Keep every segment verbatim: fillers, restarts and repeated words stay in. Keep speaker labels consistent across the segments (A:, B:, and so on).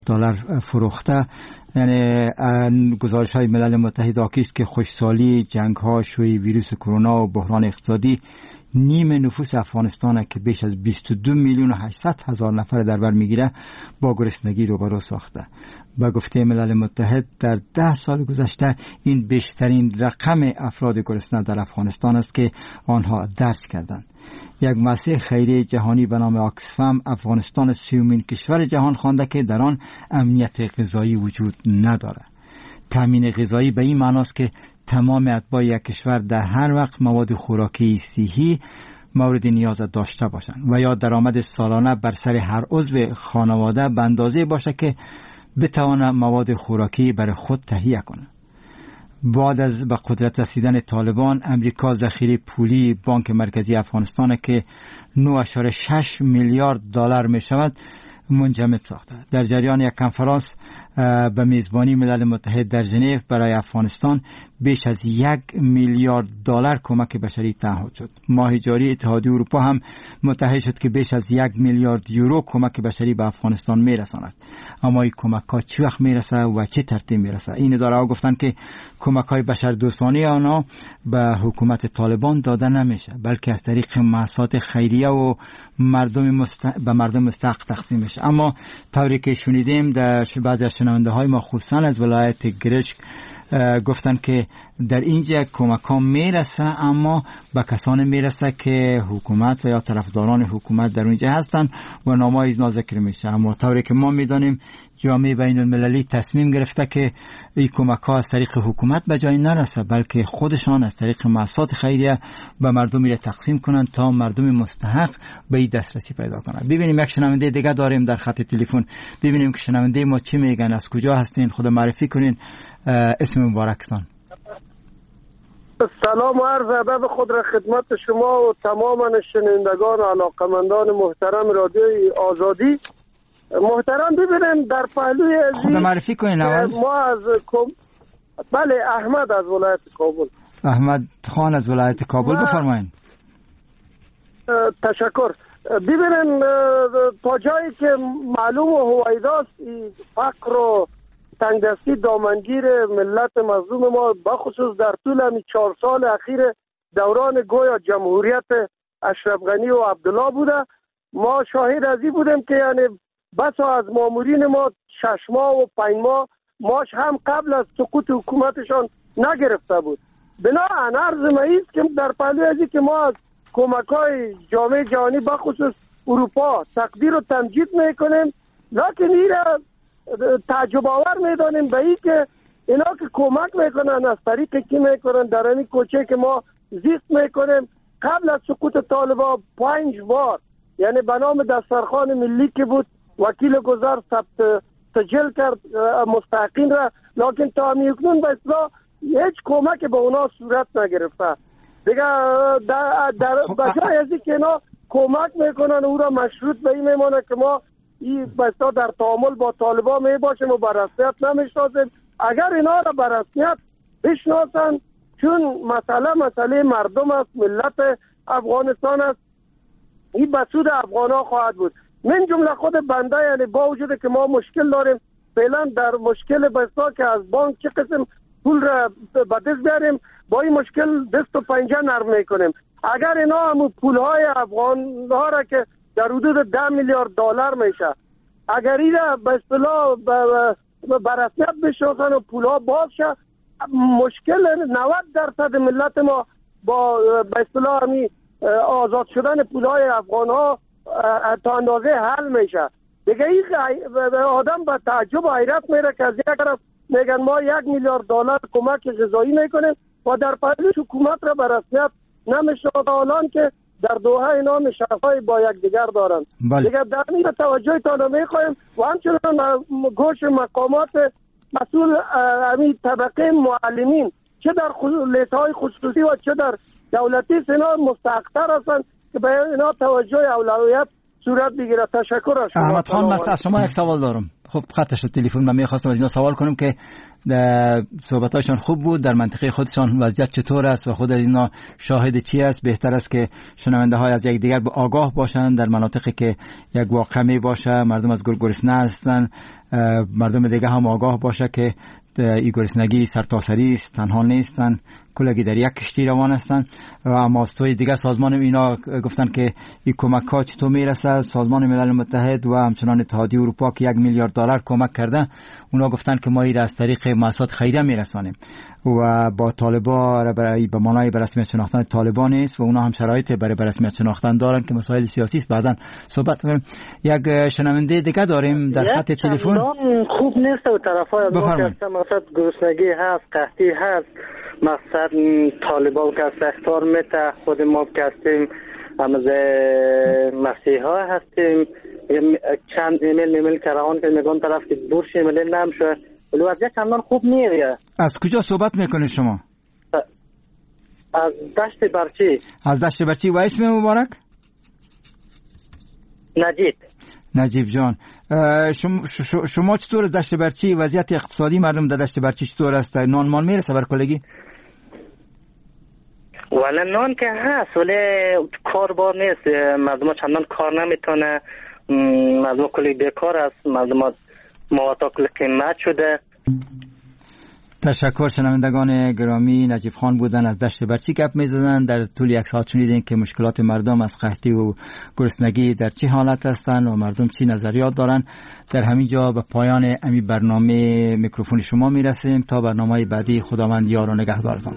A: دلار فروخته. یعنی گزارش های ملل متحد حاکی است که خشکسالی، جنگ ها، شیوع ویروس کرونا و بحران اقتصادی نیم نفوس افغانستان که بیش از بیست و دو میلیون و هشتصد هزار نفر در بر میگیره با گرسنگی روبرو ساخته. با گفته ملل متحد در ده سال گذشته این بیشترین رقم افراد گرسنه در افغانستان است که آنها درک کردند. یک مؤسسه خیریه جهانی به نام آکسفم افغانستان سیومین کشور جهان خوانده که در آن امنیت غذایی وجود نداره. تامین غذایی به این معناست که تمام اتباع یک کشور در هر وقت مواد خوراکی صحی مورد نیاز داشته باشند و یا درآمد سالانه بر سر هر عضو خانواده به اندازه باشه که بتواند مواد خوراکی برای خود تهیه کنه. بعد از به قدرت رسیدن طالبان، امریکا ذخیره پولی بانک مرکزی افغانستان که نه ممیز شش میلیارد دلار می شود منجمد ساخته. در جریان یک کنفرانس به میزبانی ملل متحد در ژنو برای افغانستان بیش از یک میلیارد دلار کمک بشری تعهد شد. ماه جاری اتحادیه اروپا هم متحد شد که بیش از یک میلیارد یورو کمک بشری به افغانستان میرساند. اما این کمک ها چه وقت میرسه و چه ترتیب میرسه؟ این اداره ها گفتن که کمک های بشر دوستانه آنها به حکومت طالبان داده نمیشه، بلکه از طریق مؤسسات خیریه و مردم مست... به مردم مستحق تقسیم میشه. اما طوری که شنیدیم در بعضی از شنونده های ما خصوصا از ولایت گرشک گفتن که در اینجا کمک ها میرسه اما به کسان میرسه که حکومت و یا طرفداران حکومت در اونجا هستن و نامای ذکر میشه. اما طوری که ما میدانیم جامعه بین المللی تصمیم گرفته که این کمک ها از طریق حکومت به جای نرسه، بلکه خودشان از طریق مؤسسات خیریه به مردم را تقسیم کنن تا مردم مستحق به این دسترسی پیدا کنن. ببینیم یک شنونده دیگه داریم در خط تلفن. ببینیم که شنونده ما چی میگن، از کجا هستین، خود معرفی کنین، اسم مبارکتان.
B: سلام و عرض ادب خود را خدمت شما و تمام شنوندگان و علاقمندان محترم رادیوی آزادی. محترم ببینیم در پهلوی
A: خود معرفی کنین اول.
B: ما از کم... بله احمد از ولایت کابل.
A: احمد خان از ولایت کابل و... بفرمایید.
B: تشکر. ببینیم تا جایی که معلوم و هویداست فقر و تنگدستی دامنگیر ملت مظلوم ما بخصوص در طول همین چهار سال اخیر دوران گویا جمهوریت اشرف غنی و عبدالله بوده. ما شاهد از این بودیم که یعنی بسا از مامورین ما شش ماه و پنج ماه ماش هم قبل از سقوط حکومتشان نگرفته بود. بنابراین عرض مایست که در پهلوی ازی که ما از کمک‌های جامعه جهانی بخصوص اروپا تقدیر و تمجید میکنیم، لکن این را تعجب آور میدانیم به این که اینا که کمک میکنن از طریق کی میکنن در این کوچه که ما زیست میکنیم. قبل از سقوط طالبان پنج بار یعنی به نام دسترخوان ملی که بود وکیل گذار ثبت سجل کرد مستحقین را، لکن تا همیکنون به اصلاح هیچ کمک به اونا صورت نگرفته. دیگه در, در بجای ازی که اینا کمک میکنن او را مشروط به این میمانه که ما این بسا در تعامل با طالبان می باشیم و بررسیت نمیشناسیم. اگر اینا را بررسیت بشناسن، چون مسئله مسئله مردم است، ملت افغانستان است، این بسود افغان ها خواهد بود. من جمله خود بنده یعنی با وجود که ما مشکل داریم فعلا در مشکل بسا که از بانک چه قسم پول را به دست بیاریم، با این مشکل دست و پنجه نرم میکنیم. اگر اینا هم پول های افغان ها را که در حدود ده میلیارد دلار میشه، اگر این را به اصطلاح بررسیت بشناسن و پول ها باز شه، مشکل نود درصد ملت ما با به اصطلاح همی آزاد شدن پول های افغان ها تا اندازه حل میشه. دیگه این آدم به تعجب و حیرت میره که از یک طرف میگن ما یک میلیارد دلار کمک غذایی میکنیم و در پهلوش حکومت را بررسیت نمیشناسه، حالان که در دوحه اینا نشست‌های با یکدیگر دارند. دیگه در این توجهتان میخوایم و همچنان گوش مقامات مسئول همین طبقه معلمین چه در لیس‌های خصوصی و چه در دولتی سنا مستحق‌تر هستند که به اینا توجه اولویت صورت بگیره. تشکر از شما.
A: احمد خان مست، از شما یک سوال دارم. خب خطش تلفن من میخواستم از اینا سوال کنم که صحبتاشون خوب بود، در منطقه خودشان وضعیت چطور است و خود اینا شاهد چی است. بهتر است که شنونده های از یک دیگر به آگاه باشند در مناطقی که یک واقعه می باشه، مردم از گرسنه هستن، مردم دیگه هم آگاه باشه که این گرسنگی سرتاسری است، تنها نیستن، کلگی در یک کشتی روان هستن. و اما از توی دیگه سازمان اینا گفتن که این کمک ها چطور میرسه. سازمان ملل متحد و همچنان اتحادیه اروپا که یک میلیارد دلار کمک کرده، اونا گفتن که ما این از طریق مؤسسات خیریه میرسانیم و با طالبان برای به معنای به رسمیت شناختن طالبان است و اونا هم شرایط برای به رسمیت شناختن دارن که مسائل سیاسی است. بعداً صحبت کنیم. یک شنونده دیگه داریم در خط تلفن.
C: خوب نیست و طرفای از ما که مثلا گرسنگی هست، قحطی هست، مثلا طالبان که سختار میته، خود ما که هستیم همز مسیحا هستیم، چند ایمیل ایمیل کردن که میگن طرف که بورش ایمیل نمیشه، ولی وضعیت چندان خوب نیست.
A: از کجا صحبت میکنید شما؟
C: از دشت برچی.
A: از دشت برچی. و اسم مبارک؟
C: نجیب.
A: نجیب جان، شما, شما چطور دشت برچی وضعیت اقتصادی مردم در دشت برچی چطور است؟ نان مان میرسه بر کلگی؟
C: ولی نان که هست ولی کار بار نیست، مردم چندان کار نمیتونه، مردم کلی بیکار است، مردم مواد کلی قیمت شده.
A: تشکر. شنوندگان گرامی، نجیب خان بودن از دشت برچی گپ میزدن. در طول یک ساعت شنیدین که مشکلات مردم از قحطی و گرسنگی در چه حالت هستند و مردم چی نظریات دارن. در همین جا به پایان امی برنامه میکروفون شما میرسیم. تا برنامه بعدی، خداوند یار و نگهدارتان.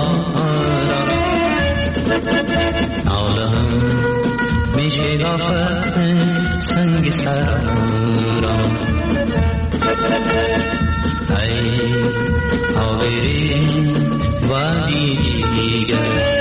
D: میشه ای آوری وادی دیگر